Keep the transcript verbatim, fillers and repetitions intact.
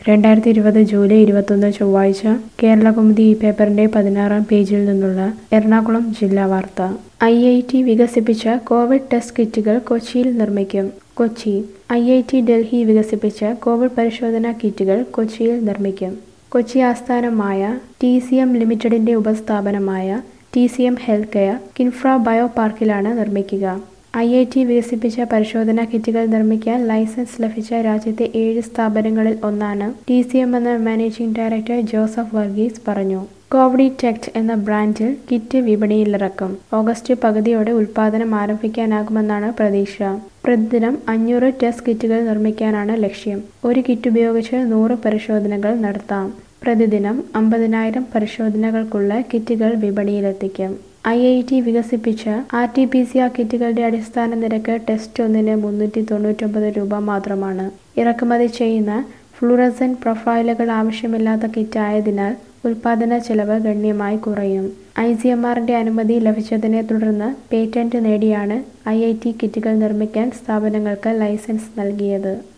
രണ്ടായിരത്തി ഇരുപത് ജൂലൈ ഇരുപത്തൊന്ന് ചൊവ്വാഴ്ച കേരളകൗമുദി ഈ പേപ്പറിന്റെ പതിനാറാം പേജിൽ നിന്നുള്ള എറണാകുളം ജില്ലാ വാർത്ത. ഐ ഐ ടി വികസിപ്പിച്ച കോവിഡ് ടെസ്റ്റ് കിറ്റുകൾ കൊച്ചിയിൽ നിർമ്മിക്കും. Kochi I I T Delhi വികസിപ്പിച്ച കോവിഡ് പരിശോധനാ കിറ്റുകൾ കൊച്ചിയിൽ നിർമ്മിക്കും. കൊച്ചി ആസ്ഥാനമായ ടി സി എം ലിമിറ്റഡിന്റെ ഉപസ്ഥാപനമായ T C M health care KINFRA bio പാർക്കിലാണ് നിർമ്മിക്കുക. ഐ ഐ ടി വികസിപ്പിച്ച പരിശോധനാ കിറ്റുകൾ നിർമ്മിക്കാൻ ലൈസൻസ് ലഭിച്ച രാജ്യത്തെ ഏഴ് സ്ഥാപനങ്ങളിൽ ഒന്നാണ് ടി സി എം എന്ന് മാനേജിംഗ് ഡയറക്ടർ ജോസഫ് വർഗീസ് പറഞ്ഞു. കോവിഡിടെക്ട് എന്ന ബ്രാൻഡിൽ കിറ്റ് വിപണിയിലിറക്കും. ഓഗസ്റ്റ് പകുതിയോടെ ഉൽപ്പാദനം ആരംഭിക്കാനാകുമെന്നാണ് പ്രതീക്ഷ. പ്രതിദിനം അഞ്ഞൂറ് ടെസ്റ്റ് കിറ്റുകൾ നിർമ്മിക്കാനാണ് ലക്ഷ്യം. ഒരു കിറ്റ് ഉപയോഗിച്ച് നൂറ് പരിശോധനകൾ നടത്താം. പ്രതിദിനം അമ്പതിനായിരം പരിശോധനകൾക്കുള്ള കിറ്റുകൾ വിപണിയിലെത്തിക്കും. ഐ ഐ ടി വികസിപ്പിച്ച R T P C R കിറ്റുകളുടെ അടിസ്ഥാന നിരക്ക് ടെസ്റ്റ് ഒന്നിന് മുന്നൂറ്റി തൊണ്ണൂറ്റൊമ്പത് രൂപ മാത്രമാണ്. ഇറക്കുമതി ചെയ്യുന്ന ഫ്ലൂറസെന്റ് പ്രൊഫൈലുകൾ ആവശ്യമില്ലാത്ത കിറ്റായതിനാൽ ഉൽപ്പാദന ചെലവ് ഗണ്യമായി കുറയും. ഐ സി എം ആറിന്റെ അനുമതി ലഭിച്ചതിനെ തുടർന്ന് പേറ്റന്റ് നേടിയാണ് ഐ ഐ ടി കിറ്റുകൾ നിർമ്മിക്കാൻ സ്ഥാപനങ്ങൾക്ക് ലൈസൻസ് നൽകിയത്.